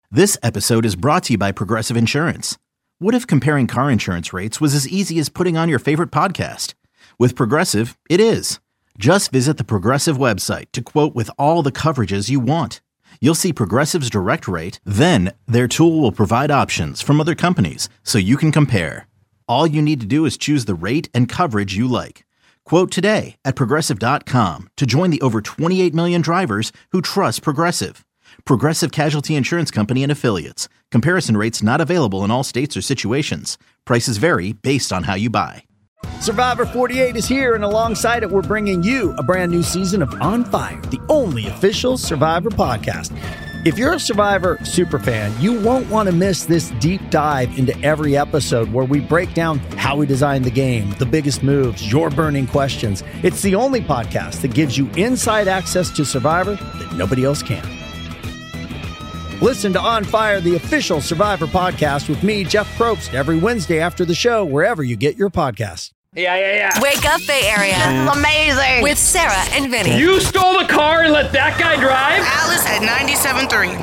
This episode is brought to you by Progressive Insurance. What if comparing car insurance rates was as easy as putting on your favorite podcast? With Progressive, it is. Just visit the Progressive website to quote with all the coverages you want. You'll see Progressive's direct rate, then their tool will provide options from other companies so you can compare. All you need to do is choose the rate and coverage you like. Quote today at Progressive.com to join the over 28 million drivers who trust Progressive. Progressive Casualty Insurance Company and Affiliates. Comparison rates not available in all states or situations. Prices vary based on how you buy. Survivor 48 is here, and alongside it, we're bringing you a brand new season of On Fire, the only official Survivor podcast. If you're a Survivor superfan, you won't want to miss this deep dive into every episode where we break down how we designed the game, the biggest moves, your burning questions. It's the only podcast that gives you inside access to Survivor that nobody else can. Listen to On Fire, the official Survivor podcast with me, Jeff Probst, every Wednesday after the show, wherever you get your podcasts. Yeah. Wake up, Bay Area. This is amazing. With Sarah and Vinny. You stole the car and let that guy drive? Alice at 97.3.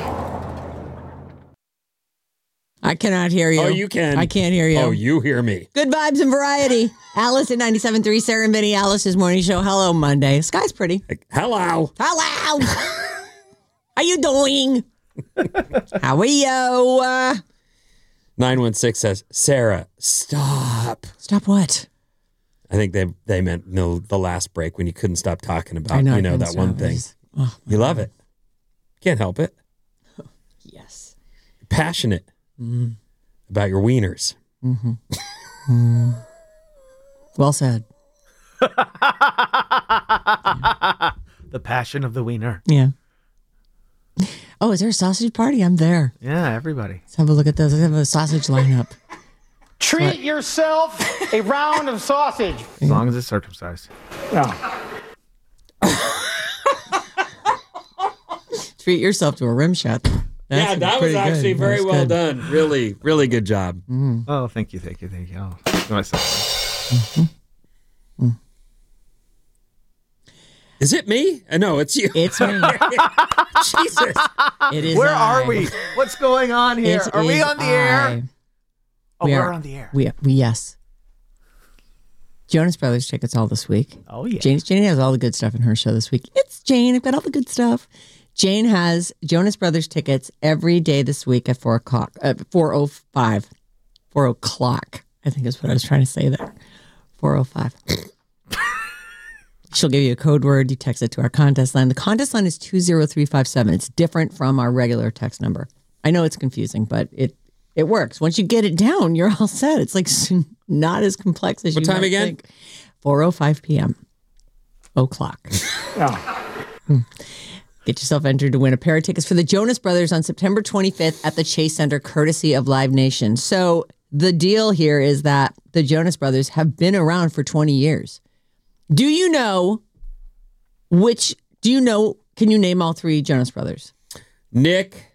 I cannot hear you. Oh, you can. I can't hear you. Oh, you hear me. Good vibes and variety. Alice at 97.3, Sarah and Vinny, Alice's morning show. Hello, Monday. Sky's pretty. Hello. Hello. How you doing? How are you? 916 says, Sarah, stop. Stop what? I think they meant the last break when you couldn't stop talking about, that one thing. You love it. Can't help it. Yes. You're passionate about your wieners. Mm-hmm. Well said. The passion of the wiener. Yeah. Oh, is there a sausage party? I'm there. Yeah, everybody. Let's have a look at this. Let's have a sausage lineup. Treat yourself a round of sausage. As long as it's circumcised. No. Treat yourself to a rim shot. That was actually very well done. Really, really good job. Mm-hmm. Oh, thank you. Oh, myself. Is it me? No, it's you. It's me. Jesus. It is. Where are we? What's going on here? Are we on the air? Oh, we're on the air. We yes. Jonas Brothers tickets all this week. Oh, yeah. Jane has all the good stuff in her show this week. It's Jane. I've got all the good stuff. Jane has Jonas Brothers tickets every day this week at 4 o'clock. 4:05. 4 o'clock, I think is what I was trying to say there. 4:05. She'll give you a code word. You text it to our contest line. The contest line is 20357. It's different from our regular text number. I know it's confusing, but it works. Once you get it down, you're all set. It's like not as complex as what you time might again? think. 4:05 p.m. O'clock. Get yourself entered to win a pair of tickets for the Jonas Brothers on September 25th at the Chase Center, courtesy of Live Nation. So the deal here is that the Jonas Brothers have been around for 20 years. Do you know, can you name all three Jonas Brothers? Nick.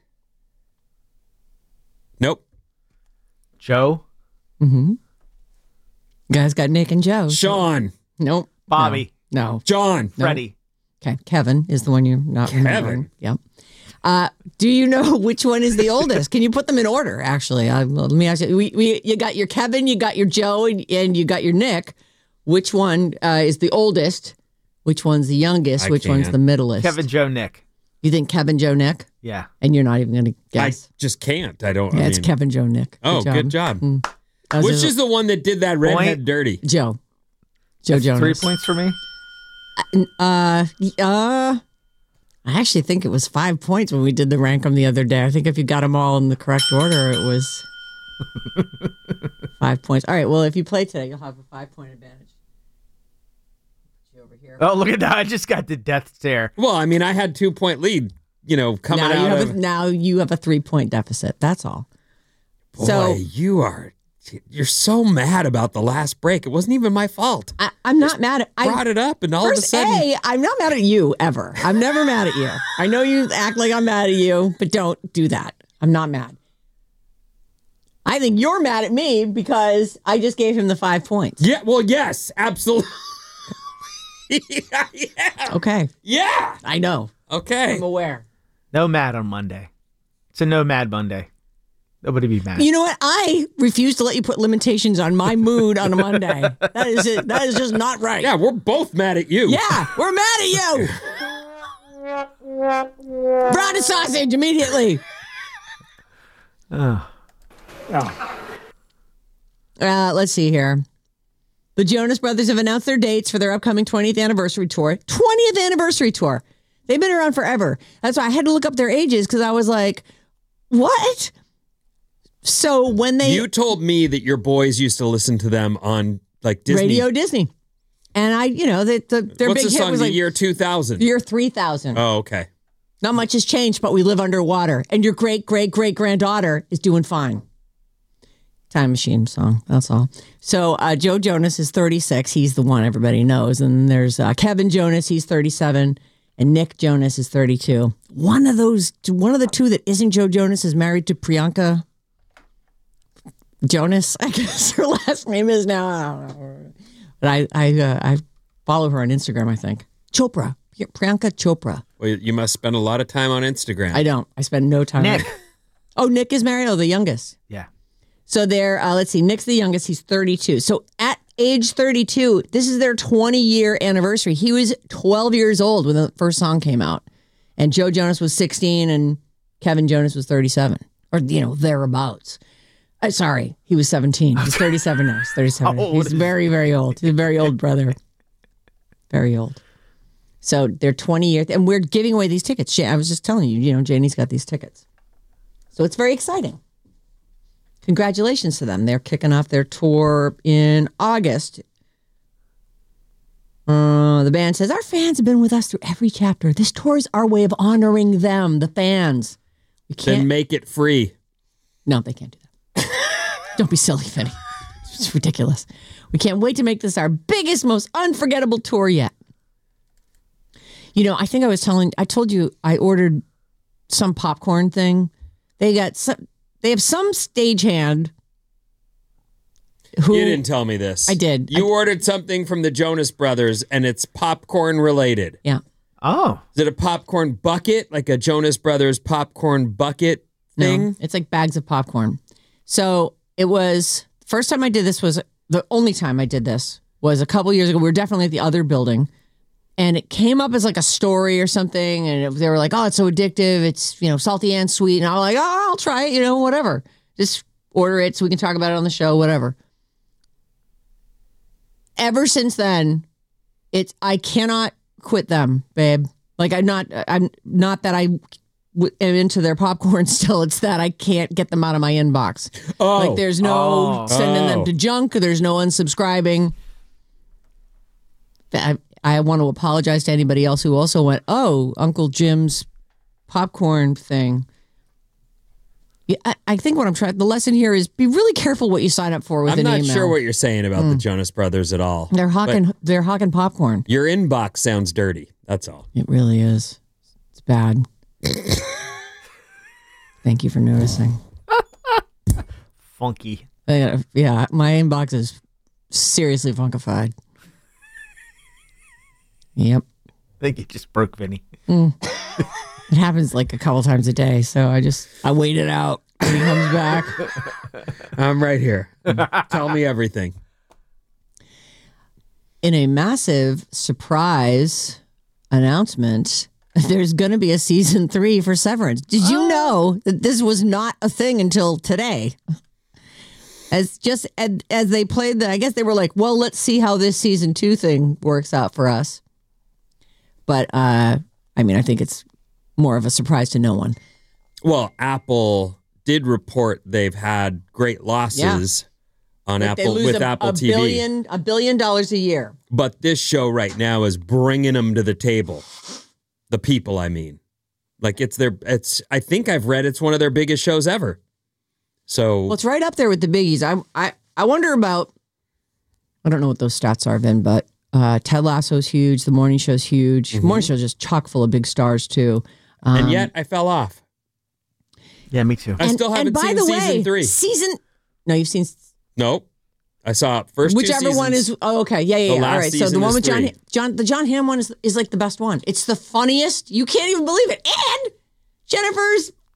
Nope. Joe. Mm-hmm. Guys got Nick and Joe. Sean. Nope. Bobby. No. John. Freddie. Okay. Kevin is the one you're not remembering. Yep. Do you know which one is the oldest? Can you put them in order, actually? Let me ask you. You got your Kevin, you got your Joe, and you got your Nick. Which one is the oldest? Which one's the youngest? Which one's the middleest? Kevin, Joe, Nick. You think Kevin, Joe, Nick? Yeah. And you're not even going to guess? I just can't. I don't. Yeah, it's Kevin, Joe, Nick. Good job. Which is the one that did that redhead dirty? Joe. Joe Jonas. 3 points for me? I actually think it was 5 points when we did the rank 'em the other day. I think if you got them all in the correct order, it was 5 points. All right, well, if you play today, you'll have a 5-point advantage. Put you over here. Oh, look at that. I just got the death stare. Well, I mean, I had 2-point lead, coming out now you have a 3-point deficit. That's all. Boy, you're so mad about the last break. It wasn't even my fault. I'm not mad at... I brought it up, and all of a sudden... I'm not mad at you, ever. I'm never mad at you. I know you act like I'm mad at you, but don't do that. I'm not mad. I think you're mad at me because I just gave him the 5 points. Yeah, well, yes, absolutely. yeah. Okay. Yeah. I know. Okay. I'm aware. No Matt on Monday. It's a no Mad Monday. Nobody be mad. You know what? I refuse to let you put limitations on my mood on a Monday. That is it. That is just not right. Yeah, we're both mad at you. Yeah, we're mad at you. Brown and sausage immediately. Let's see here. The Jonas Brothers have announced their dates for their upcoming 20th anniversary tour. 20th anniversary tour. They've been around forever. That's why I had to look up their ages because I was like, what? So when You told me that your boys used to listen to them on like Disney. Radio Disney. And their What's big the hit song? was The like year 2000. year 3000. Oh, okay. Not much has changed, but we live underwater. And your great-great-great-granddaughter is doing fine. Time Machine song, that's all. So Joe Jonas is 36. He's the one everybody knows. And there's Kevin Jonas, he's 37. And Nick Jonas is 32. One of the two that isn't Joe Jonas is married to Priyanka Jonas. I guess her last name is now. I don't know. But I follow her on Instagram, I think. Chopra. Priyanka Chopra. Well, you must spend a lot of time on Instagram. I don't. I spend no time. Nick. Oh, Nick is married? Oh, the youngest. Yeah. So they're, let's see, Nick's the youngest. He's 32. So at age 32, this is their 20-year anniversary. He was 12 years old when the first song came out. And Joe Jonas was 16 and Kevin Jonas was 37. Or, thereabouts. Sorry, he was 17. He's 37 now. He's 37. He's very, very old. He's a very old brother. Very old. So they're 20 years, and we're giving away these tickets. I was just telling you, Janie's got these tickets. So it's very exciting. Congratulations to them. They're kicking off their tour in August. The band says, our fans have been with us through every chapter. This tour is our way of honoring them, the fans. We can't Then make it free. No, they can't do that. Don't be silly, Vinny. It's ridiculous. We can't wait to make this our biggest, most unforgettable tour yet. I think I told you I ordered some popcorn thing. They have some stagehand who... You didn't tell me this. I did. You ordered something from the Jonas Brothers, and it's popcorn related. Yeah. Oh. Is it a popcorn bucket, like a Jonas Brothers popcorn bucket thing? No, it's like bags of popcorn. So it was... First time I did this was... The only time I did this was a couple years ago. We were definitely at the other building. And it came up as like a story or something. And they were like, oh, it's so addictive. It's, salty and sweet. And I was like, oh, I'll try it, whatever. Just order it so we can talk about it on the show, whatever. Ever since then, I cannot quit them, babe. Like I'm not that I am into their popcorn still. It's that I can't get them out of my inbox. Oh. Like there's no sending them to junk. There's no unsubscribing. I want to apologize to anybody else who also went, oh, Uncle Jim's popcorn thing. Yeah, I think what I'm trying, the lesson here is be really careful what you sign up for with an email. I'm not sure what you're saying about the Jonas Brothers at all. They're hawking popcorn. Your inbox sounds dirty. That's all. It really is. It's bad. Thank you for noticing. Funky. Yeah, my inbox is seriously funkified. Yep. I think you just broke Vinny. It happens like a couple times a day, so I wait it out when he comes back. I'm right here. Tell me everything. In a massive surprise announcement, there's going to be a season 3 for Severance. Did you know that this was not a thing until today? As they played I guess they were like, well, let's see how this season 2 thing works out for us. But, I think it's more of a surprise to no one. Well, Apple did report they've had great losses on Apple with Apple TV. $1 billion a year. But this show right now is bringing them to the table. The people, I mean. Like I think I've read it's one of their biggest shows ever. So. Well, it's right up there with the biggies. I wonder about, I don't know what those stats are, Vin, but Ted Lasso's huge. The Morning Show's huge. Mm-hmm. Morning Show's just chock full of big stars too. And yet I fell off. Yeah, me too. I still haven't seen season 3. No, you've seen. Nope. I saw first whichever 2 seasons. one is. Oh, okay. Yeah. All right. So the one with the John Hamm one is like the best one. It's the funniest. You can't even believe it. And Jennifer's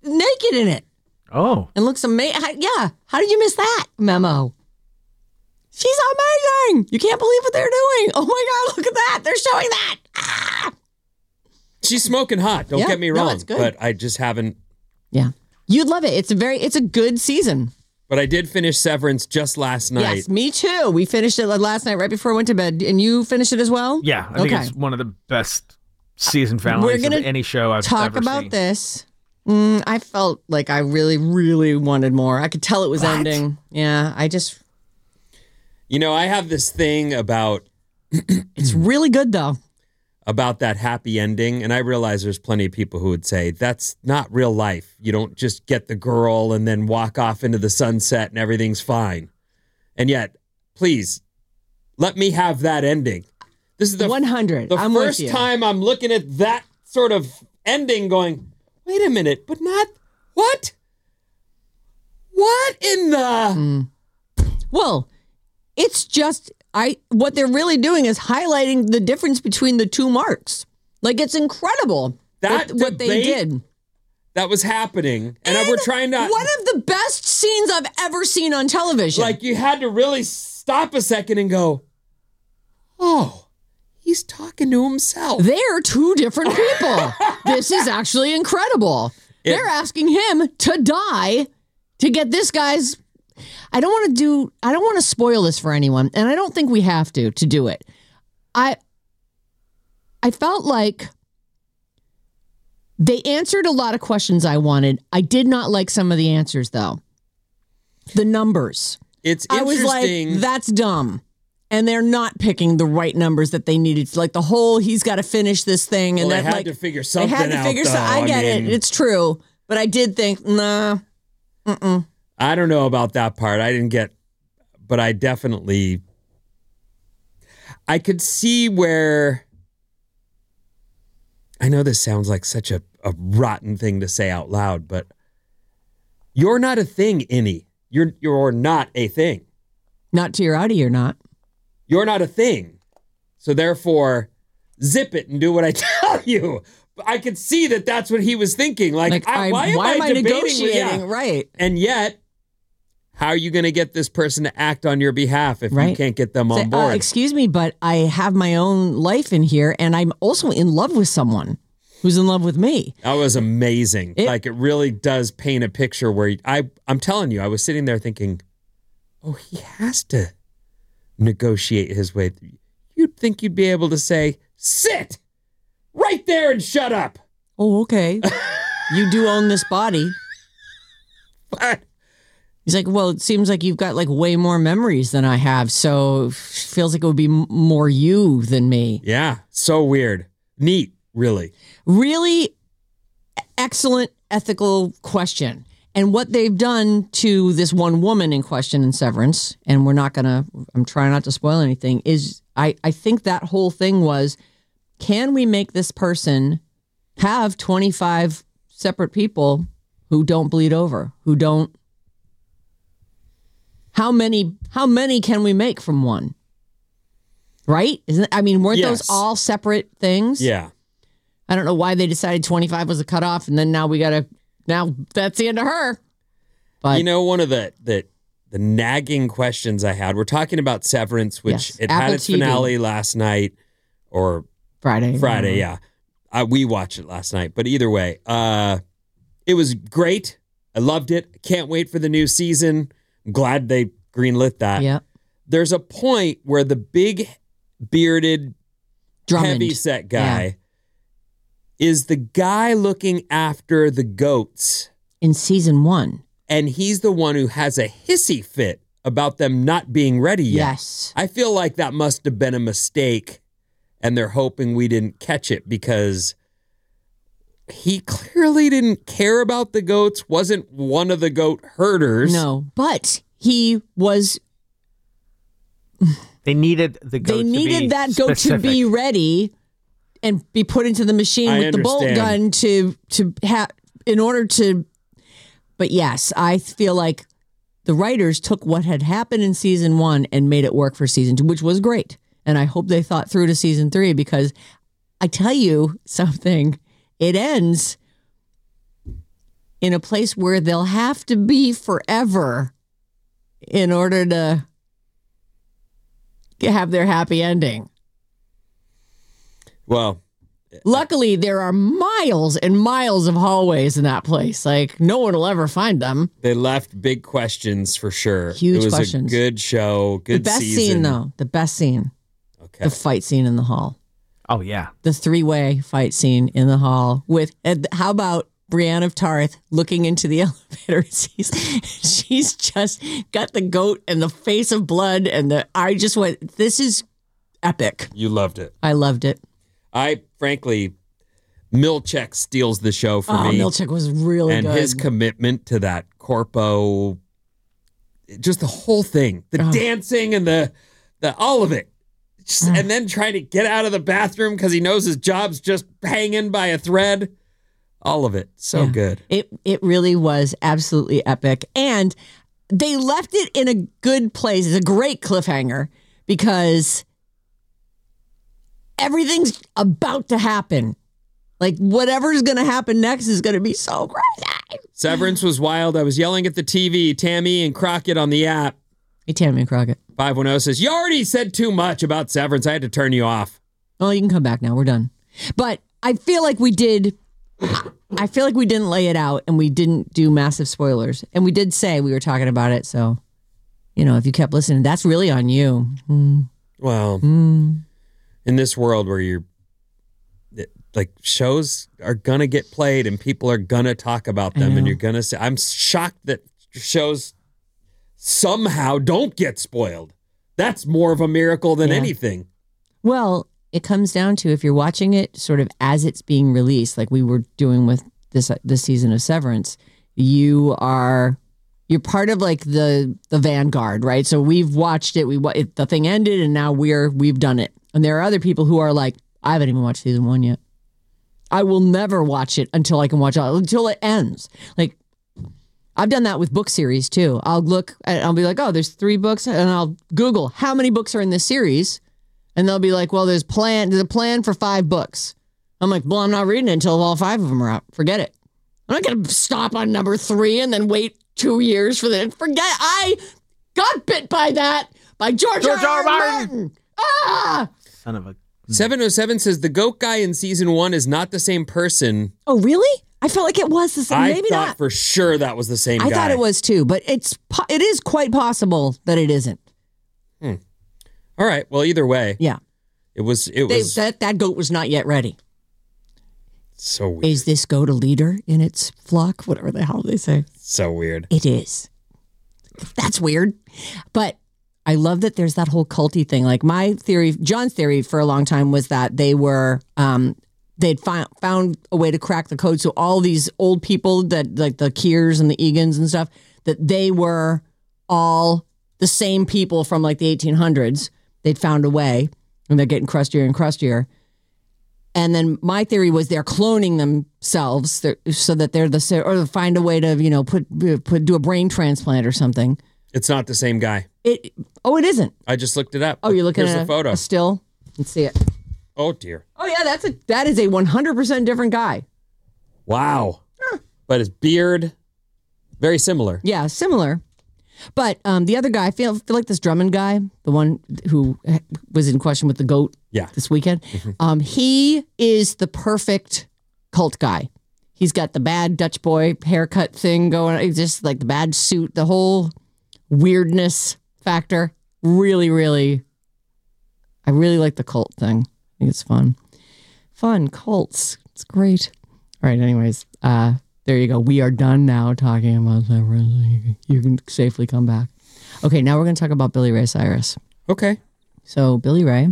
naked in it. Oh. And looks amazing. Yeah. How did you miss that memo? She's amazing. You can't believe what they're doing. Oh my God, look at that. They're showing that. Ah. She's smoking hot. Don't get me wrong. it's good. But I just haven't. Yeah. You'd love it. It's a good season. But I did finish Severance just last night. Yes, me too. We finished it last night right before I went to bed. And you finished it as well? Yeah. I think it's one of the best season finales of any show I've ever seen. Talk about this. I felt like I really, really wanted more. I could tell it was ending. Yeah, I just... You know, I have this thing about... It's really good, though. About that happy ending. And I realize there's plenty of people who would say, that's not real life. You don't just get the girl and then walk off into the sunset and everything's fine. And yet, please, let me have that ending. This is the 100. The first time I'm looking at that sort of ending going, wait a minute, but not... What? What in the... Well, it's just... What they're really doing is highlighting the difference between the two marks. Like, it's incredible what they did. That was happening. And we're trying to... One of the best scenes I've ever seen on television. Like, you had to really stop a second and go, oh, he's talking to himself. They're two different people. This is actually incredible. They're asking him to die to get this guy's... I don't want to spoil this for anyone, and I don't think we have to do it. I felt like they answered a lot of questions I wanted. I did not like some of the answers, though. The numbers. It's interesting. I was like, that's dumb. And they're not picking the right numbers that they needed. Like the whole, he's got to finish this thing. And they had to figure something out. I get it. It's true. But I did think, nah, I don't know about that part. I didn't get, but I could see where, I know this sounds like such a rotten thing to say out loud, but you're not a thing, Innie. You're not a thing. Not to your Audie, you're not. You're not a thing. So therefore, zip it and do what I tell you. I could see that that's what he was thinking. Why am I negotiating? Right. And yet, how are you going to get this person to act on your behalf if you can't get them on board? Excuse me, but I have my own life in here, and I'm also in love with someone who's in love with me. That was amazing. It really does paint a picture where I'm telling you, I was sitting there thinking, oh, he has to negotiate his way through. You'd think you'd be able to say, sit right there and shut up. Oh, okay. You do own this body. But he's like, well, it seems like you've got like way more memories than I have, so it feels like it would be more you than me. Yeah, so weird. Neat, really. Really excellent ethical question. And what they've done to this one woman in question in Severance, and I'm trying not to spoil anything, is I think that whole thing was, can we make this person have 25 separate people who don't bleed over, who don't... How many can we make from one? Right? Weren't those all separate things? Yeah. I don't know why they decided 25 was the cutoff, and then now that's the end of her. But one of the nagging questions I had, we're talking about Severance, which it Apple had its TV. finale last night or Friday. Yeah. We watched it last night, but either way, it was great. I loved it. Can't wait for the new season. I'm glad they greenlit that. Yeah. There's a point where the big bearded Drummond. heavyset guy is the guy looking after the goats in season 1. And he's the one who has a hissy fit about them not being ready yet. Yes. I feel like that must have been a mistake, and they're hoping we didn't catch it because he clearly didn't care about the goats, wasn't one of the goat herders. No, but he was... They needed the goat that goat to be ready and be put into the machine with the bolt gun to have in order to. But yes, I feel like the writers took what had happened in season 1 and made it work for season 2, which was great. And I hope they thought through to season 3, because I tell you something, it ends in a place where they'll have to be forever in order to have their happy ending. Well, luckily, there are miles and miles of hallways in that place. Like, no one will ever find them. They left big questions for sure. Huge questions. It was questions. a good show, good The best season. scene, though. The best scene. Okay. The fight scene in the hall. Oh, yeah. The 3-way fight scene in the hall with, how about Brienne of Tarth looking into the elevator? She's just got the goat and the face of blood, and I just went, this is epic. You loved it. I loved it. I, frankly, Milchek steals the show for me. Milchek was really good. And his commitment to that corpo, just the whole thing, the dancing and the all of it. And then trying to get out of the bathroom because he knows his job's just hanging by a thread. All of it. So good. It really was absolutely epic. And they left it in a good place. It's a great cliffhanger because everything's about to happen. Like, whatever's going to happen next is going to be so crazy. Severance was wild. I was yelling at the TV, Tammy and Crockett on the app. Hey, Tammy and Crockett. 510 says, you already said too much about Severance. I had to turn you off. Oh, you can come back now. We're done. But I feel like we did. I feel like we didn't lay it out and we didn't do massive spoilers. And we did say we were talking about it. So, if you kept listening, that's really on you. Well, in this world where you're like, shows are going to get played and people are going to talk about them and you're going to say, I'm shocked that shows somehow don't get spoiled. That's more of a miracle than anything. Well, it comes down to if you're watching it sort of as it's being released, like we were doing with this season of Severance, you're part of like the vanguard, right? So we've watched it. The thing ended, and now we've done it. And there are other people who are like, I haven't even watched season 1 yet. I will never watch it until I can watch it until it ends. Like, I've done that with book series too. I'll look and I'll be like, oh, there's 3 books, and I'll Google how many books are in this series. And they'll be like, well, there's a plan for 5 books. I'm like, well, I'm not reading it until all 5 of them are out. Forget it. I'm not going to stop on number 3 and then wait 2 years for that. I got bit by that, by George R. Martin. Son of a... 707 says the goat guy in season 1 is not the same person. Oh, really? I felt like it was the same. Maybe I thought not. for sure that was the same guy. I thought it was too, but it is quite possible that it isn't. All right. Well, either way. Yeah. It was that goat was not yet ready. So weird. Is this goat a leader in its flock? Whatever the hell they say. So weird. It is. That's weird. But I love that there's that whole culty thing. Like my theory, John's theory for a long time was that they were, they'd found a way to crack the code. So all these old people that like the Keers and the Egans and stuff, that they were all the same people from like the 1800s. They'd found a way and they're getting crustier and crustier. And then my theory was they're cloning themselves so that they're or find a way to, do a brain transplant or something. It's not the same guy. It isn't. I just looked it up. Oh, you're looking Here's at the photo. a still? Let's see it. Oh, dear. Oh, yeah, that is a 100% different guy. Wow. But his beard, very similar. Yeah, similar. But the other guy, I feel like this Drummond guy, the one who was in question with the goat this weekend, he is the perfect cult guy. He's got the bad Dutch boy haircut thing going on, just like the bad suit, the whole weirdness factor. Really, really, I really like the cult thing. I think it's fun. Fun, cults. It's great. All right, anyways, there you go. We are done now talking about Severance. You can safely come back. Okay, now we're going to talk about Billy Ray Cyrus. Okay. So Billy Ray,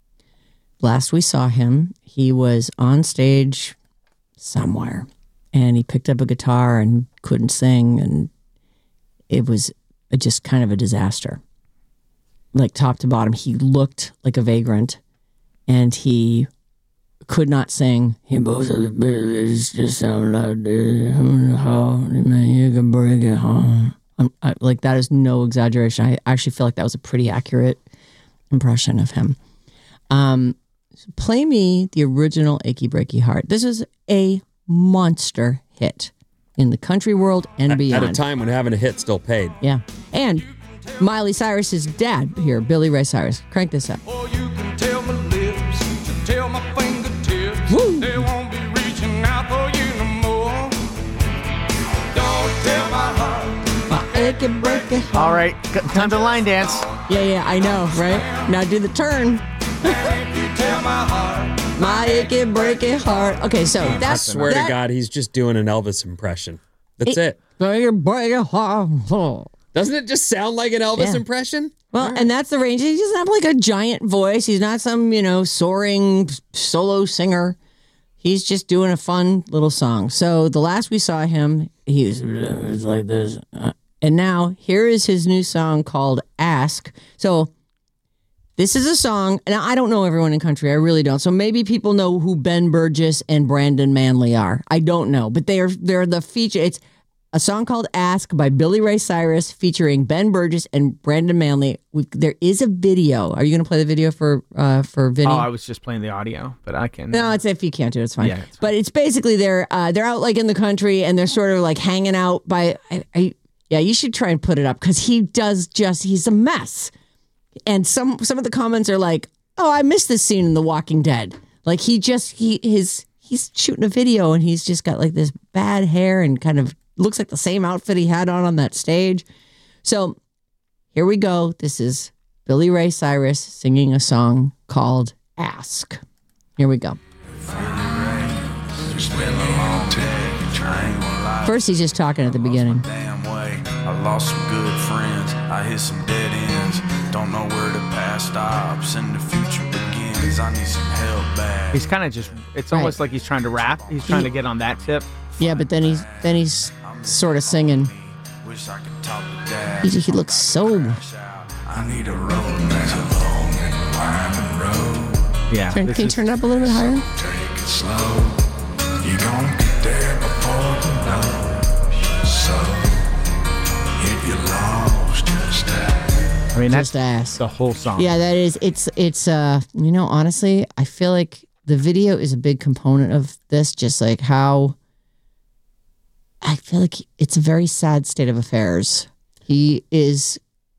last we saw him, he was on stage somewhere, and he picked up a guitar and couldn't sing, and it was just kind of a disaster. Like top to bottom, he looked like a vagrant, and he could not sing. He both of the billies just sound like this. Man, you can break it home. Like, that is no exaggeration. I actually feel like that was a pretty accurate impression of him. Play me the original Achy Breaky Heart. This is a monster hit in the country world and beyond. At a time when having a hit still paid. Yeah. And Miley Cyrus's dad here, Billy Ray Cyrus. Crank this up. Oh, you can tell my lips, to tell my fingertips. Woo. They won't be reaching out for you no more. Don't tell my heart. My achy breaky heart. All right, time to line dance. Yeah, I know, right? Now do the turn. If you tell my heart. My achy breaky heart. Okay, so I that's swear to God, he's just doing an Elvis impression. That's it. Achy breaky heart. Doesn't it just sound like an Elvis impression? Well, and that's the range. He doesn't have like a giant voice. He's not some, soaring solo singer. He's just doing a fun little song. So the last we saw him, he was like this. And now here is his new song called Ask. So this is a song, and I don't know everyone in country. I really don't. So maybe people know who Ben Burgess and Brandon Manley are. I don't know, but they're the feature. It's a song called Ask by Billy Ray Cyrus featuring Ben Burgess and Brandon Manley. There is a video. Are you going to play the video for Vinny? Oh, I was just playing the audio, but I can. No, it's if you can't do it, it's fine. Yeah, it's fine. But it's basically they're out like in the country and they're sort of like hanging out by. Yeah, you should try and put it up because he's a mess. And some of the comments are like, "Oh, I missed this scene in The Walking Dead." Like he's shooting a video and he's just got like this bad hair and kind of looks like the same outfit he had on that stage. So here we go. This is Billy Ray Cyrus singing a song called Ask. Here we go. First, he's just talking at the beginning. I lost some good friends. I hit some dead ends. Don't know where the past stops and the future begins. I need some help back. He's kind of just. It's almost like he's trying to rap. He's trying to get on that tip. Yeah, but then he's sort of singing. Wish I could talk to Dad. He looks so. I need a road, man. A long and winding road. Yeah. Can you turn it up a little bit higher? Take it slow. You gon' get there before you know. So if you're lost, just ask. I mean, Just ask. the whole song. Yeah, that is. It's. Honestly, I feel like the video is a big component of this. Just like how. I feel like it's a very sad state of affairs. He is.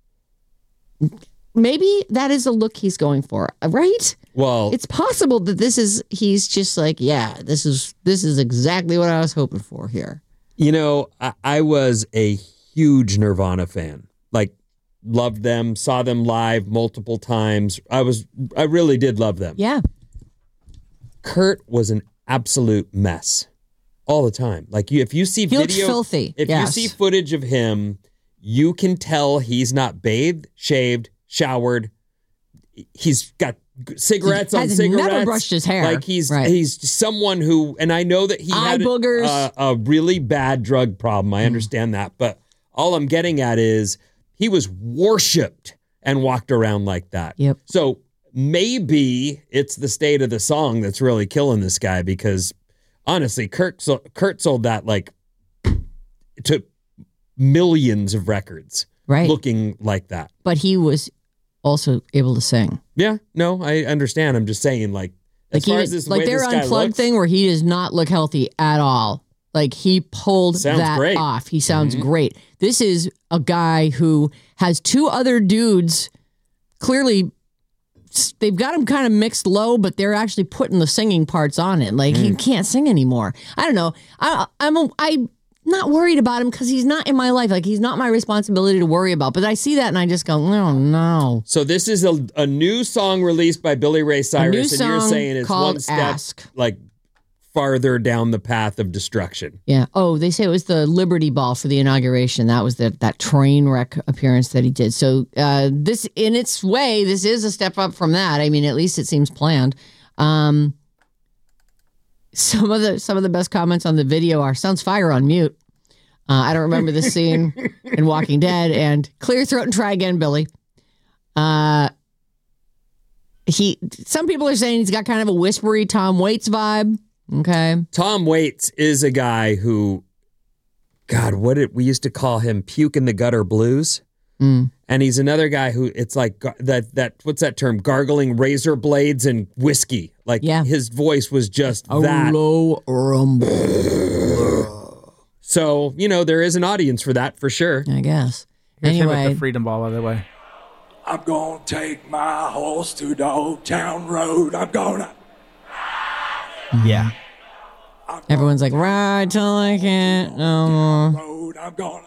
Maybe that is a look he's going for, right? Well, It's possible that he's just like, yeah, this is exactly what I was hoping for here. I was a huge Nirvana fan. Like, loved them, saw them live multiple times. I really did love them. Yeah. Kurt was an absolute mess all the time. Like, if you see He looks filthy, if yes. you see footage of him, you can tell he's not bathed, shaved, showered. He's got cigarettes on Has cigarettes. never brushed his hair. Like he's Right. someone who, and I know that he Eye had boogers. a really bad drug problem. I understand that, but all I'm getting at is he was worshipped and walked around like that. Yep. So maybe it's the state of the song that's really killing this guy because honestly, Kurt sold that like to millions of records. Right. Looking like that. But he was also able to sing. Yeah, no, I understand. I'm just saying, like as far as this way their this guy unplugged looks, thing where he does not look healthy at all. Like he pulled Sounds that great. off. He sounds great. This is a guy who has two other dudes. Clearly, they've got him kind of mixed low, but they're actually putting the singing parts on it. Like he can't sing anymore. I don't know. I'm not worried about him because he's not in my life. Like he's not my responsibility to worry about. But I see that and I just go, oh no. So this is a new song released by Billy Ray Cyrus, new and you're song saying it's called one step Ask. like farther down the path of destruction. Yeah. Oh, they say it was the Liberty Ball for the inauguration. That was that train wreck appearance that he did. So this, in its way, this is a step up from that. I mean, at least it seems planned. Some of the best comments on the video are "Sounds fire on mute." I don't remember this scene in Walking Dead. And clear throat and try again, Billy. Some people are saying he's got kind of a whispery Tom Waits vibe. Okay. Tom Waits is a guy who, God, we used to call him Puke in the Gutter Blues. And he's another guy who it's like that what's that term? Gargling razor blades and whiskey. Like his voice was just a that low rumble. So, there is an audience for that for sure. I guess. Here's him Anyway. at the Freedom Ball, by the way. I'm gonna take my horse to the old town road. I'm gonna. Yeah. Everyone's like, ride till I can't no more. Road, I'm gonna.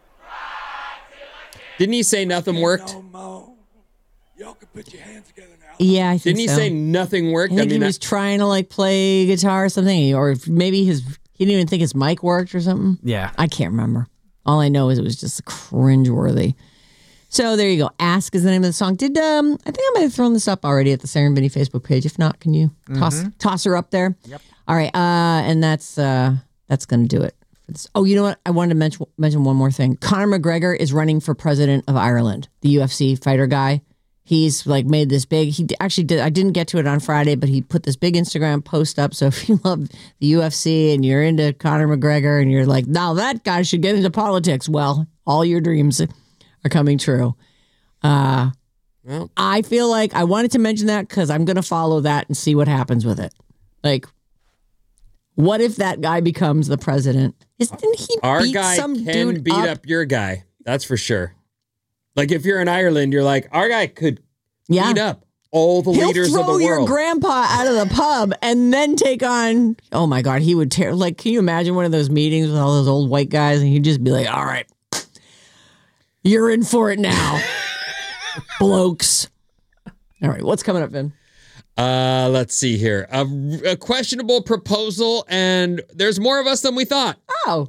Didn't he say nothing worked? Y'all can put your hands together now. Yeah, I think Didn't he so. say nothing worked? I think he was trying to like play guitar or something, or maybe he didn't even think his mic worked or something. Yeah. I can't remember. All I know is it was just cringeworthy. So there you go. Ask is the name of the song. I think I might have thrown this up already at the Sarah and Vinny Facebook page. If not, can you toss her up there? Yep. All right. And that's going to do it. Oh, you know what? I wanted to mention one more thing. Conor McGregor is running for president of Ireland, the UFC fighter guy. He's like made this big, he actually did, I didn't get to it on Friday, but he put this big Instagram post up. So if you love the UFC and you're into Conor McGregor and you're like, now that guy should get into politics. Well, all your dreams are coming true. I feel like I wanted to mention that because I'm going to follow that and see what happens with it. Like, what if that guy becomes the president? Didn't he Our beat guy some can dude beat up your guy. That's for sure. Like if you're in Ireland, you're like, our guy could beat up all the leaders of the world. He'll throw your grandpa out of the pub and then take on, oh my God, he would tear. Like, can you imagine one of those meetings with all those old white guys and he'd just be like, all right, you're in for it now, blokes. All right, what's coming up, Vin? Let's see here. A questionable proposal, and there's more of us than we thought. Oh.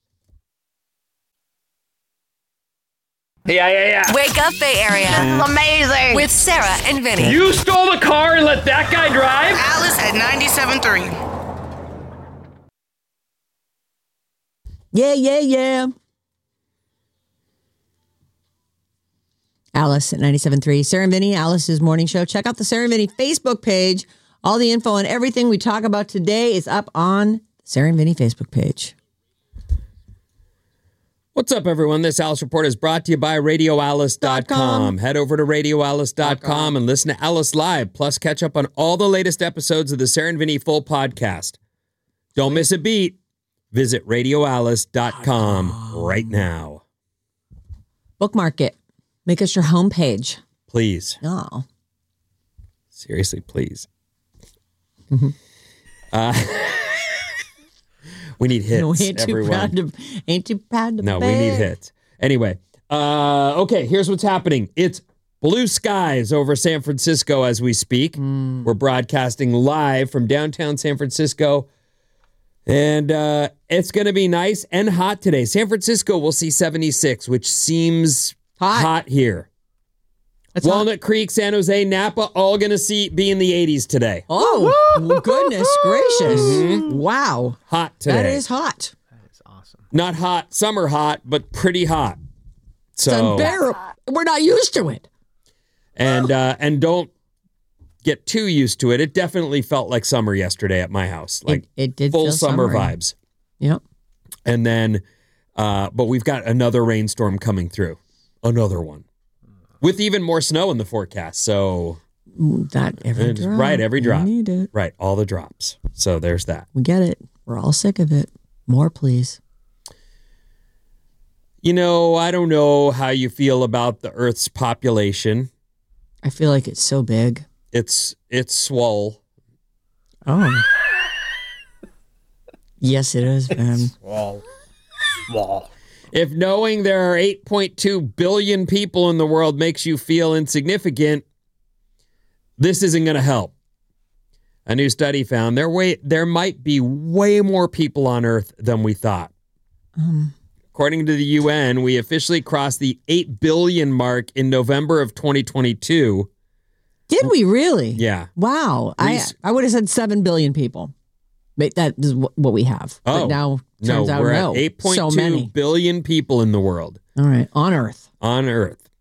Yeah. Wake up, Bay Area. This is amazing. With Sarah and Vinny. You stole the car and let that guy drive? Alice at 97.3. Yeah. Alice at 97.3. Sarah and Vinny, Alice's morning show. Check out the Sarah and Vinny Facebook page. All the info and everything we talk about today is up on the Sarah and Vinny Facebook page. What's up, everyone? This Alice Report is brought to you by RadioAlice.com. Head over to RadioAlice.com and listen to Alice Live, plus catch up on all the latest episodes of the Sarah and Vinny full podcast. Don't miss a beat. Visit RadioAlice.com right now. Bookmark it. Make us your homepage. Please. Oh. Seriously, please. We need hits, No, ain't everyone. too proud to No, we beg. need hits. Anyway, okay, here's what's happening. It's blue skies over San Francisco as we speak. We're broadcasting live from downtown San Francisco. And it's going to be nice and hot today. San Francisco will see 76, which seems hot here. Walnut Creek, San Jose, Napa, all going to be in the 80s today. Oh, goodness gracious. Wow. Hot today. That is hot. Not hot, summer hot, but pretty hot. So It's unbearable. We're not used to it. And don't get too used to it. It definitely felt like summer yesterday at my house. Like it did full feel summer summery. vibes. Yep. And then, but we've got another rainstorm coming through. Another one. With even more snow in the forecast. So That every drop. right, every drop. We need it. Right, all the drops. So there's that. We get it. We're all sick of it. More, please. You know, I don't know how you feel about the Earth's population. I feel like it's so big. It's swole. Oh. Yes, it is, man. Swall. If knowing there are 8.2 billion people in the world makes you feel insignificant, this isn't going to help. A new study found there might be way more people on Earth than we thought. According to the UN, we officially crossed the 8 billion mark in November of 2022. Did we really? Yeah. Wow. I would have said 7 billion people. But that is what we have. But now turns out we're no. at 8.2 so many. billion people in the world. All right. On Earth. On Earth.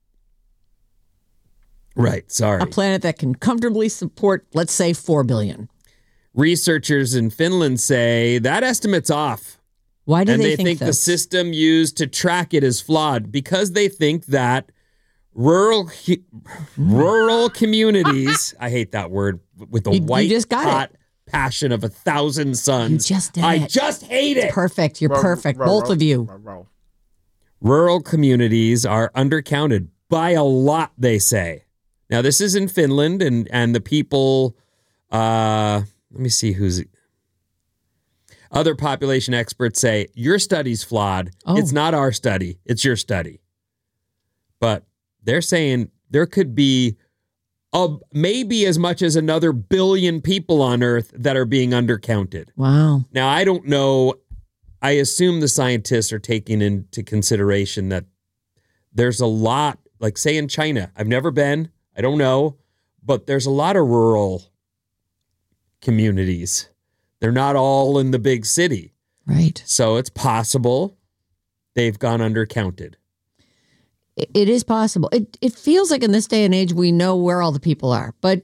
Right. Sorry. A planet that can comfortably support, let's say, 4 billion. Researchers in Finland say that estimate's off. Why do and they think think the this? system used to track it is flawed because they think that rural communities, I hate that word, with the You white just got hot passion of 1,000 suns. You just did I it. just hate it. Perfect. You're perfect. Both of you. Rural communities are undercounted by a lot, they say. Now, this is in Finland, and the people, let me see who's... Other population experts say, your study's flawed. Oh. It's not our study. It's your study. But they're saying there could be maybe as much as another billion people on Earth that are being undercounted. Wow. Now, I don't know. I assume the scientists are taking into consideration that there's a lot, like say in China. I've never been. I don't know. But there's a lot of rural communities. They're not all in the big city. Right. So it's possible they've gone undercounted. It is possible. It feels like in this day and age, we know where all the people are. But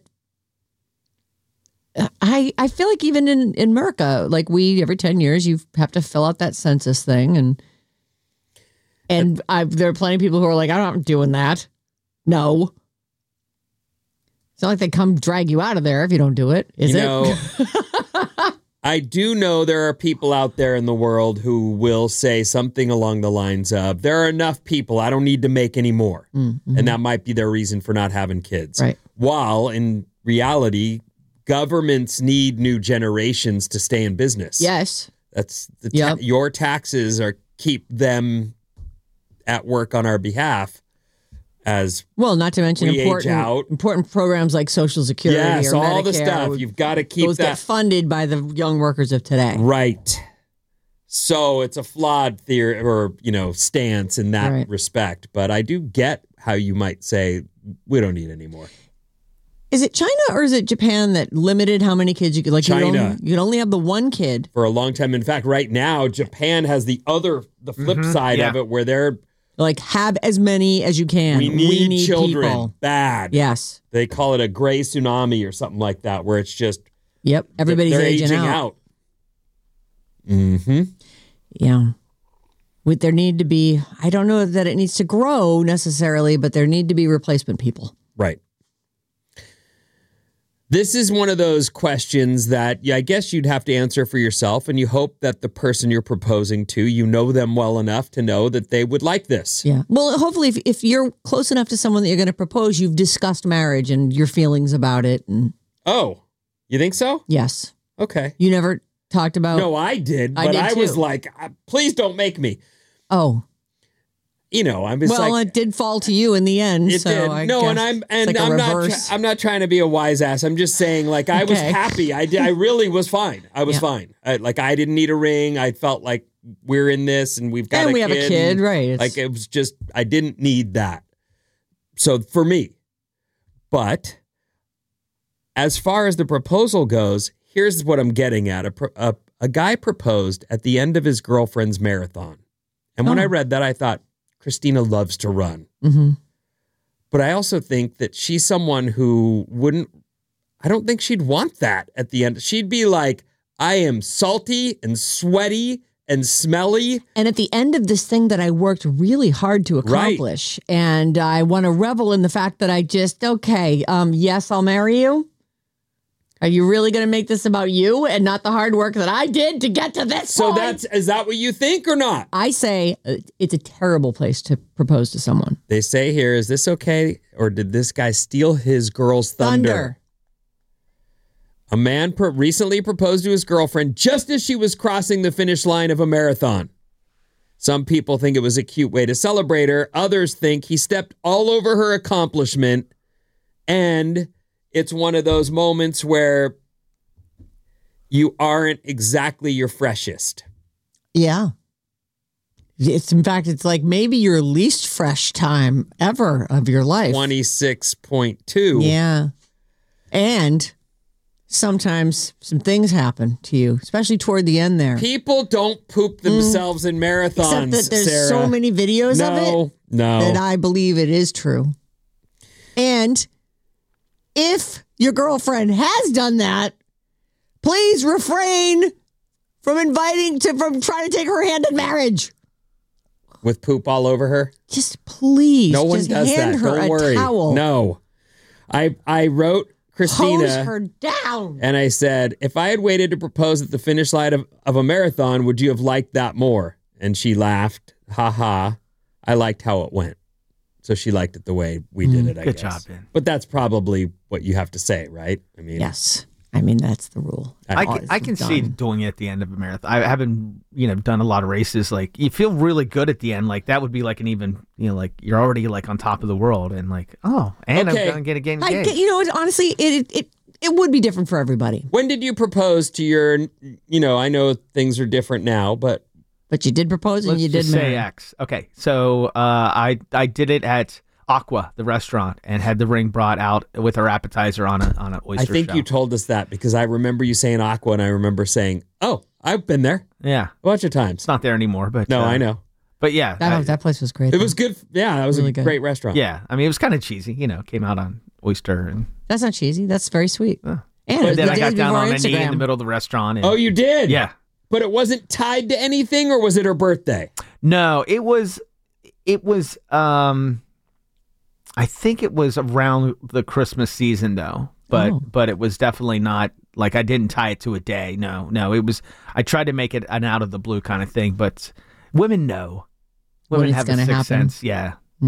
I feel like even in America, like every 10 years, you have to fill out that census thing. And there are plenty of people who are like, I'm not doing that. No. It's not like they come drag you out of there if you don't do it, is it? I do know there are people out there in the world who will say something along the lines of, there are enough people, I don't need to make any more. Mm-hmm. And that might be their reason for not having kids. Right. While in reality, governments need new generations to stay in business. Yes. That's your taxes keep them at work on our behalf. As well, not to mention important programs like Social Security yes, or all Medicare, the stuff. You've got to keep those that get funded by the young workers of today. Right. So it's a flawed theory or, stance in that respect. But I do get how you might say we don't need any more. Is it China or is it Japan that limited how many kids you could China. You could only have the one kid for a long time. In fact, right now, Japan has the flip side of it where they're like, have as many as you can. We need children people. bad. Yes. They call it a gray tsunami or something like that, where it's just... Yep. Everybody's aging out. Mm-hmm. Yeah. There need to be... I don't know that it needs to grow necessarily, but there need to be replacement people. Right. This is one of those questions that I guess you'd have to answer for yourself, and you hope that the person you're proposing to, you know them well enough to know that they would like this. Yeah. Well, hopefully, if you're close enough to someone that you're going to propose, you've discussed marriage and your feelings about it. Oh, you think so? Yes. Okay. You never talked about... No, I did, but I was like, please don't make me. Oh. I was it did fall to you in the end. It did. I'm not trying to be a wise ass. I'm just saying, like, I was happy. I really was fine. I was fine. I didn't need a ring. I felt like we're in this and we have a kid, right? Like it was just I didn't need that. So for me, but as far as the proposal goes, here's what I'm getting at: a guy proposed at the end of his girlfriend's marathon, and when I read that, I thought, Christina loves to run. Mm-hmm. But I also think that she's someone who I don't think she'd want that at the end. She'd be like, I am salty and sweaty and smelly. And at the end of this thing that I worked really hard to accomplish, and I want to revel in the fact that I just, yes, I'll marry you. Are you really going to make this about you and not the hard work that I did to get to this point? Is that what you think or not? I say it's a terrible place to propose to someone. They say here, is this okay? Or did this guy steal his girl's thunder? A man recently proposed to his girlfriend just as she was crossing the finish line of a marathon. Some people think it was a cute way to celebrate her. Others think he stepped all over her accomplishment, and it's one of those moments where you aren't exactly your freshest. Yeah. In fact, it's like maybe your least fresh time ever of your life. 26.2. Yeah. And sometimes some things happen to you, especially toward the end there. People don't poop themselves in marathons, Except that there's Sarah. so many videos of it that I believe it is true. And if your girlfriend has done that, please refrain from trying to take her hand in marriage. With poop all over her? Just please. No one does hand that. Her Don't a worry. Towel. No. I wrote Christina. Hose her down. And I said, if I had waited to propose at the finish line of a marathon, would you have liked that more? And she laughed. Ha ha. I liked how it went. So she liked it the way we did it, I guess. Good job, Ben. But that's probably what you have to say, right? I mean, Yes. I mean, that's the rule. I can see doing it at the end of a marathon. I haven't, done a lot of races. Like, you feel really good at the end. Like, that would be like an even, like, you're already like on top of the world and like, and I'm going to get again. Honestly, it would be different for everybody. When did you propose to your, I know things are different now, but you did propose and Let's you did just marry. say X. Okay, so I did it at Aqua, the restaurant, and had the ring brought out with our appetizer on an oyster I think shell. you told us that because I remember you saying Aqua and I remember saying, oh, I've been there Yeah. a bunch of times. It's not there anymore, but... No, I know. But yeah. That place was great. It was good. Yeah, that was Really a good. great restaurant. Yeah, I mean, it was kind of cheesy, came out on oyster and... That's not cheesy. That's very sweet. And it But was then the I got days down before on a knee in Instagram. the middle of the restaurant. And, Oh, you did? Yeah. But it wasn't tied to anything, or was it her birthday? No, it was, I think it was around the Christmas season though, but it was definitely not like I didn't tie it to a day. No, it was, I tried to make it an out of the blue kind of thing, but women know. Women When it's have a gonna sixth happen. sense. Yeah.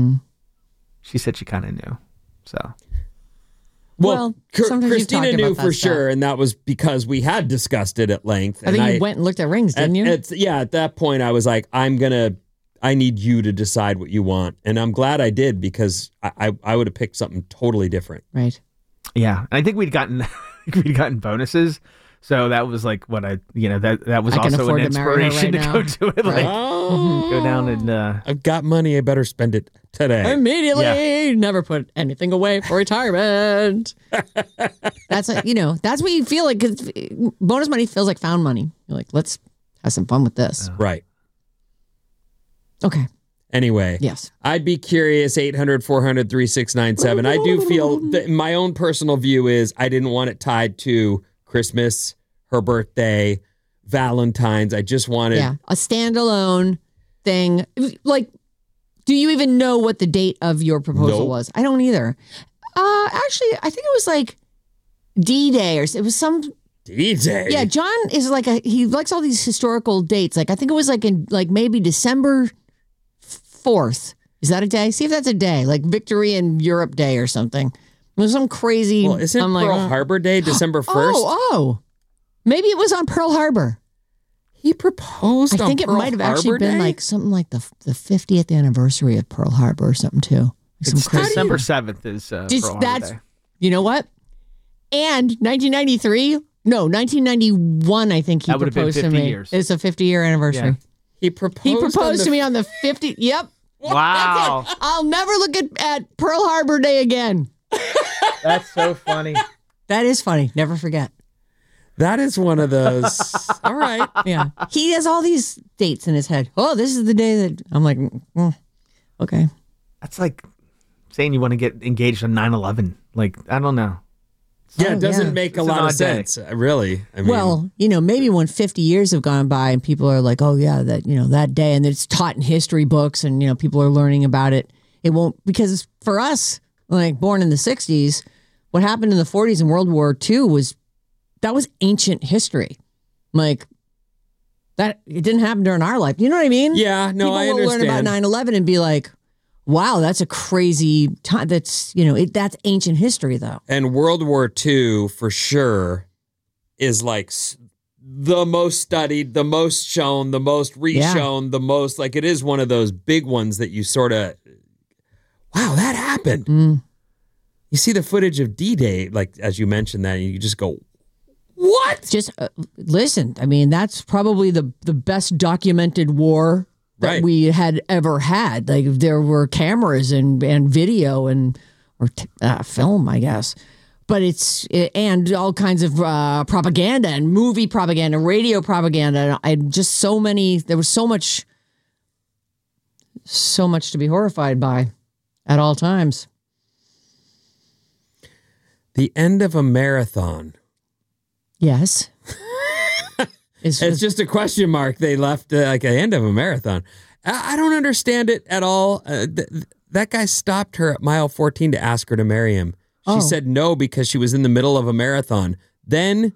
She said she kind of knew. So. Well, sometimes you've Christina talked knew about that for stuff. sure, and that was because we had discussed it at length. I think you went and looked at rings, didn't you? At that point, I was like, I need you to decide what you want. And I'm glad I did because I would have picked something totally different. Right. Yeah. And I think we'd gotten bonuses. So that was like what that was I can also an afford to marry her inspiration right to now. go to it. Like, go down and I've got money. I better spend it today. Immediately, never put anything away for retirement. That's that's what you feel like. 'Cause bonus money feels like found money. You're like, let's have some fun with this. Right. Okay. Anyway, yes, I'd be curious. 800-400-3697. I do feel that my own personal view is I didn't want it tied to Christmas, her birthday, Valentine's. I just wanted a standalone thing. Like, do you even know what the date of your proposal was? I don't either. Actually, I think it was like D-Day or it was some D-Day. Yeah, John is like he likes all these historical dates. Like I think it was like in like maybe December 4th. Is that a day? See if that's a day. Like Victory in Europe Day or something. It was some crazy. Well, isn't Pearl Harbor Day December 1st? Oh, maybe it was on Pearl Harbor. He proposed. I think it might have actually been like something like the 50th anniversary of Pearl Harbor or something too. it's December 7th is Pearl Harbor Day. You know what? And 1993. No, 1991, I think he That would have been proposed to 50 me. years. It's a 50-year anniversary. Yeah. He proposed to me on the 50. Yep. Wow. That's it. I'll never look at Pearl Harbor Day again. That's so funny. That is funny. Never forget. That is one of those. All right. Yeah. He has all these dates in his head. Oh, this is the day that I'm like, okay. That's like saying you want to get engaged on 9/11. Like, I don't know. Yeah, it doesn't make a It's an lot of odd day. sense, really. I mean, Well, maybe when 50 years have gone by and people are like, oh, yeah, that, that day, and it's taught in history books and, people are learning about it. It won't, because for us, like born in the 60s, what happened in the 40s and World War II was ancient history. Like, that, it didn't happen during our life. You know what I mean? Yeah, no, people I will learn about understand. 9/11 and be like, wow, that's a crazy time. That's, that's ancient history, though. And World War II, for sure, is like the most studied, the most shown, the most reshown, the most, like, it is one of those big ones that you sort of, wow, that happened. You see the footage of D-Day, like, as you mentioned that, and you just go, what? Just listen, I mean, that's probably the best documented war that we had ever had. Like, there were cameras and video or film, I guess. But and all kinds of propaganda and movie propaganda, radio propaganda, and just so many. There was so much to be horrified by at all times. The end of a marathon. Yes. It's just a question mark. They left like the end of a marathon. I don't understand it at all. That guy stopped her at mile 14 to ask her to marry him. She said no because she was in the middle of a marathon. Then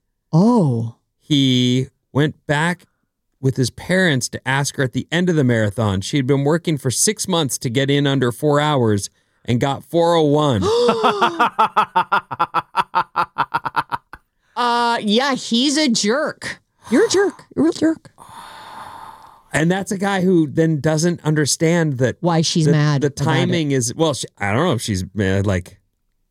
he went back with his parents to ask her at the end of the marathon. She had been working for 6 months to get in under 4 hours and got 4:01. Yeah, he's a jerk. You're a jerk. You're a real jerk. And that's a guy who then doesn't understand that why she's mad. The timing is, well, I don't know if she's mad, like,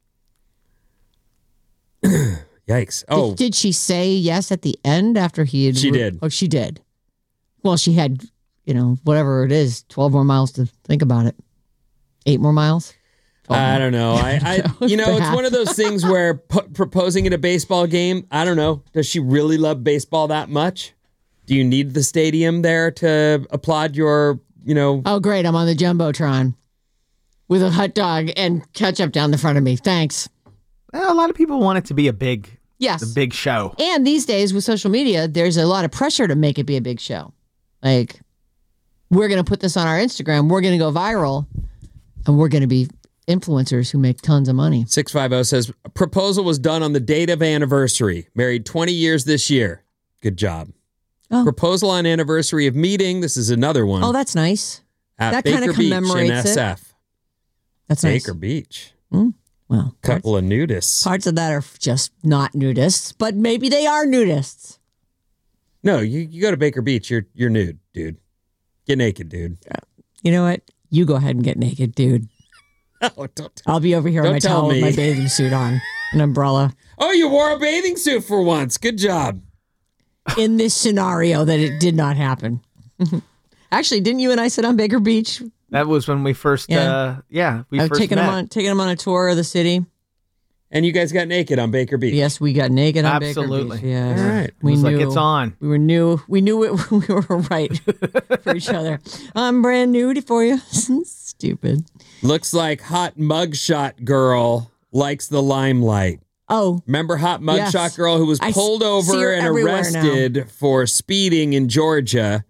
yikes. Oh, did she say yes at the end after he had? She did. Oh, she did. Well, she had, whatever it is, 12 more miles to think about it. 8 more miles. I don't know. It's one of those things where proposing at a baseball game, I don't know. Does she really love baseball that much? Do you need the stadium there to applaud your, Oh, great. I'm on the Jumbotron with a hot dog and ketchup down the front of me. Thanks. Well, a lot of people want it to be a big show. And these days with social media, there's a lot of pressure to make it be a big show. Like, we're going to put this on our Instagram. We're going to go viral. And we're going to be influencers who make tons of money. 650 says, proposal was done on the date of anniversary. Married 20 years this year. Good job. Oh. Proposal on anniversary of meeting. This is another one. Oh, that's nice. At that Baker kind of Beach commemorates in SF. it. That's nice. Baker Beach. Well, couple of nudists. Parts of that are just not nudists, but maybe they are nudists. No, you go to Baker Beach, you're nude, dude. Get naked, dude. You know what? You go ahead and get naked, dude. Oh, don't. I'll be over here on my towel with my bathing suit on, an umbrella. Oh, you wore a bathing suit for once. Good job. In this scenario that it did not happen. Actually, didn't you and I sit on Baker Beach? That was when we first, first taking them on a tour of the city. And you guys got naked on Baker Beach. Yes, we got naked on Absolutely. Baker Beach. Yeah, all right. We knew like it's on. We knew it. We were right for each other. I'm brand new for you. Stupid. Looks like hot mugshot girl likes the limelight. Oh, remember hot mugshot girl who was pulled over and arrested for speeding in Georgia,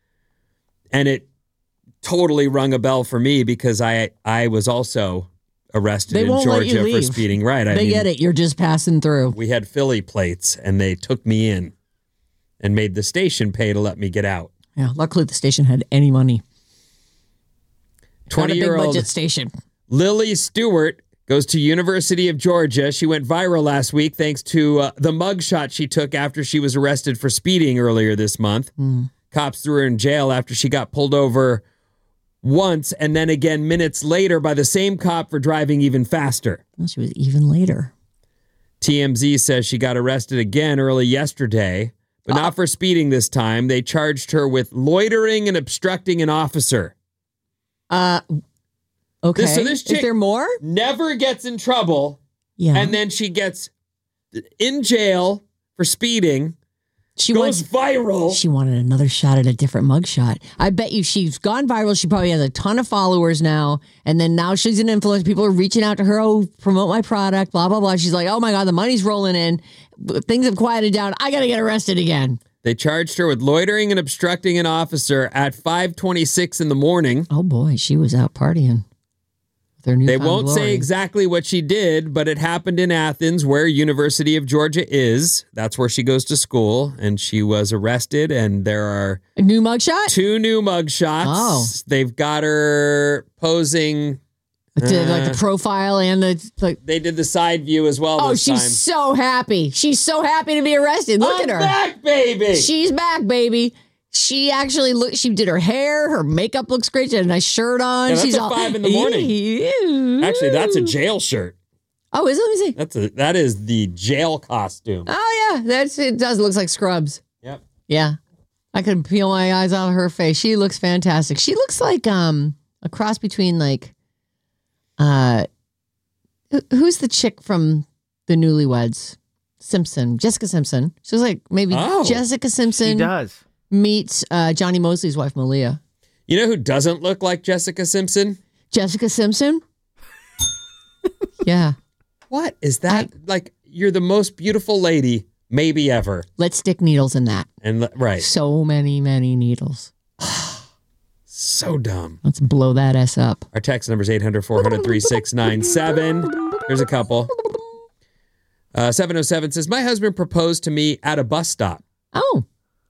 and it totally rung a bell for me because I was also arrested in Georgia for speeding. Right. They get it. You're just passing through. We had Philly plates and they took me in and made the station pay to let me get out. Yeah. Luckily the station had any money. 20-year-old Not a big budget station. Lily Stewart goes to University of Georgia. She went viral last week thanks to the mugshot she took after she was arrested for speeding earlier this month. Cops threw her in jail after she got pulled over once and then again minutes later by the same cop for driving even faster. Well, she was even later. TMZ says she got arrested again early yesterday, but not for speeding this time. They charged her with loitering and obstructing an officer. Okay. So this chick is there more? Never gets in trouble. Yeah. And then she gets in jail for speeding. She goes viral. She wanted another shot at a different mugshot. I bet you she's gone viral. She probably has a ton of followers now. And then now she's an influencer. People are reaching out to her. Oh, promote my product, blah, blah, blah. She's like, oh my God, the money's rolling in. Things have quieted down. I got to get arrested again. They charged her with loitering and obstructing an officer at 5:26 in the morning. Oh boy, she was out partying. They won't say exactly what she did, but it happened in Athens, where University of Georgia is. That's where she goes to school, and she was arrested, and there are... A new mugshot? 2 new mugshots. Oh. They've got her posing... like the profile and the... They did the side view as well this time. Oh, she's so happy. She's so happy to be arrested. Look at her. Back, baby! She's back, baby. She actually she did her hair, her makeup looks great. She had a nice shirt on. Yeah, she's that's at 5 in the morning. Actually, that's a jail shirt. Oh, is it? Let me see. That is the jail costume. Oh yeah, it does look like Scrubs. Yep. Yeah, I could peel my eyes out of her face. She looks fantastic. She looks like a cross between like who's the chick from the Newlyweds? Jessica Simpson. She was like maybe Jessica Simpson. She does. Meets Johnny Mosley's wife, Malia. You know who doesn't look like Jessica Simpson? Jessica Simpson? Yeah. What is that? Like, you're the most beautiful lady maybe ever. Let's stick needles in that. And right. So many needles. So dumb. Let's blow that S up. Our text number is 800-400-3697. Here's a couple. 707 says, my husband proposed to me at a bus stop. Oh.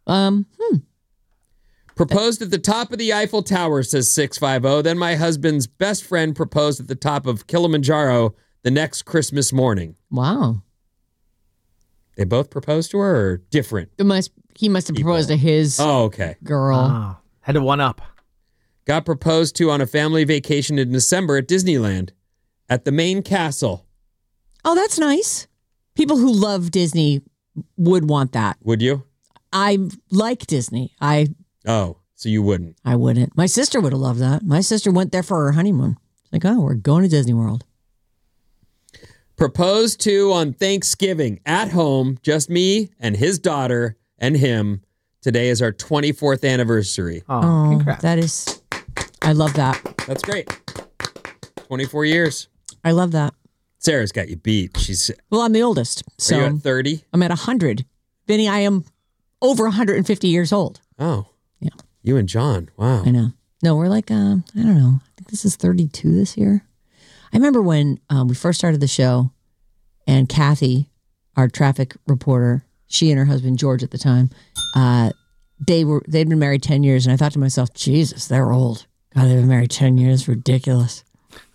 Proposed at the top of the Eiffel Tower, says 650. Then my husband's best friend proposed at the top of Kilimanjaro the next Christmas morning. Wow. They both proposed to her or different? He must have proposed to his girl. Oh, had to one up. Got proposed to on a family vacation in December at Disneyland at the main castle. Oh, that's nice. People who love Disney would want that. Would you? I like Disney. Oh, so you wouldn't? I wouldn't. My sister would have loved that. My sister went there for her honeymoon. Like, oh, we're going to Disney World. Proposed to on Thanksgiving at home, just me and his daughter and him. Today is our 24th anniversary. Oh, congrats. That is, I love that. That's great. 24 years. I love that. Sarah's got you beat. Well, I'm the oldest. So are you at 30? I'm at 100. Vinny, I am over 150 years old. Oh. Yeah. You and John. Wow. I know. No, we're like, I don't know. I think this is 32 this year. I remember when we first started the show and Kathy, our traffic reporter, she and her husband, George, at the time, they'd been married 10 years. And I thought to myself, Jesus, they're old. God, they've been married 10 years. Ridiculous.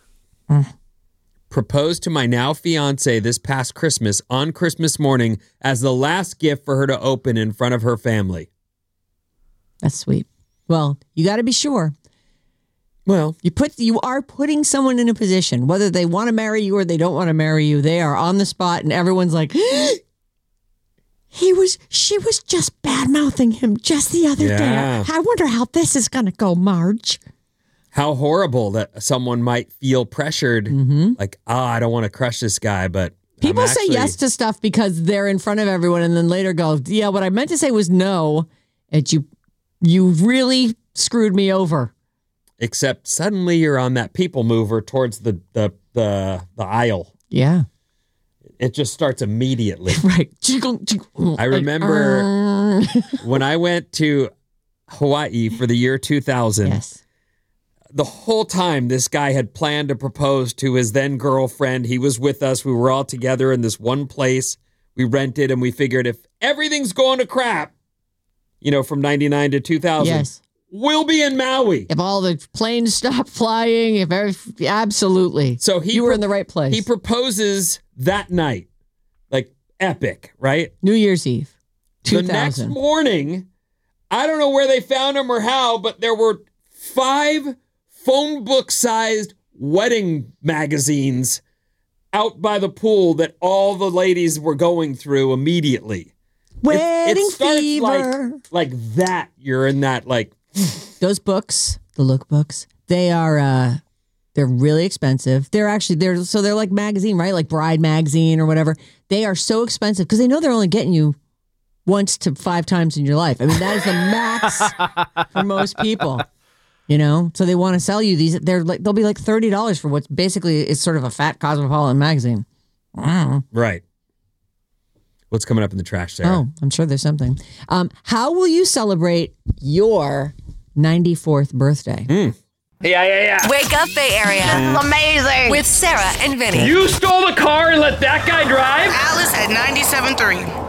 Proposed to my now fiance this past Christmas on Christmas morning as the last gift for her to open in front of her family. That's sweet. Well, you got to be sure. Well, you are putting someone in a position, whether they want to marry you or they don't want to marry you. They are on the spot, and everyone's like, she was just bad mouthing him just the other day. I wonder how this is going to go, Marge. How horrible that someone might feel pressured, like, I don't want to crush this guy, but people say yes to stuff because they're in front of everyone, and then later go, yeah, what I meant to say was no, and you really screwed me over. Except suddenly you're on that people mover towards the aisle. Yeah. It just starts immediately. Right. I remember when I went to Hawaii for the year 2000. Yes. The whole time this guy had planned to propose to his then girlfriend. He was with us. We were all together in this one place we rented, and we figured if everything's going to crap, from 99 to 2000. Yes. We'll be in Maui. If all the planes stop flying, absolutely. So you were in the right place. He proposes that night. Like epic, right? New Year's Eve. 2000. The next morning, I don't know where they found him or how, but there were 5 phone book sized wedding magazines out by the pool that all the ladies were going through immediately. Wedding it starts fever. Like that. You're in that Those books, the lookbooks, they're really expensive. They're like magazine, right? Like Bride magazine or whatever. They are so expensive because they know they're only getting you once to 5 times in your life. I mean, that is the max for most people. So they want to sell you these. They'll be like $30 for what's basically is sort of a fat Cosmopolitan magazine. Right. What's coming up in the trash, Sarah? Oh, I'm sure there's something. How will you celebrate your 94th birthday? Yeah. Wake up, Bay Area. This is amazing. With Sarah and Vinny. You stole the car and let that guy drive? Alice at 97.3.